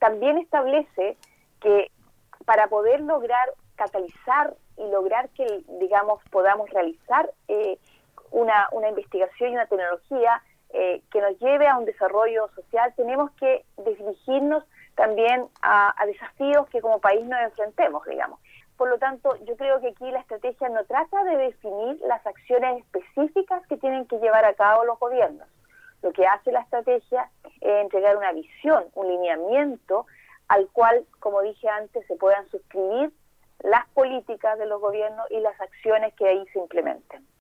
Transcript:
también establece que para poder lograr catalizar y lograr que, digamos, podamos realizar una investigación y una tecnología que nos lleve a un desarrollo social, tenemos que dirigirnos también a desafíos que como país nos enfrentemos, digamos. Por lo tanto, yo creo que aquí la estrategia no trata de definir las acciones específicas que tienen que llevar a cabo los gobiernos. Lo que hace la estrategia es entregar una visión, un lineamiento al cual, como dije antes, se puedan suscribir las políticas de los gobiernos y las acciones que ahí se implementen.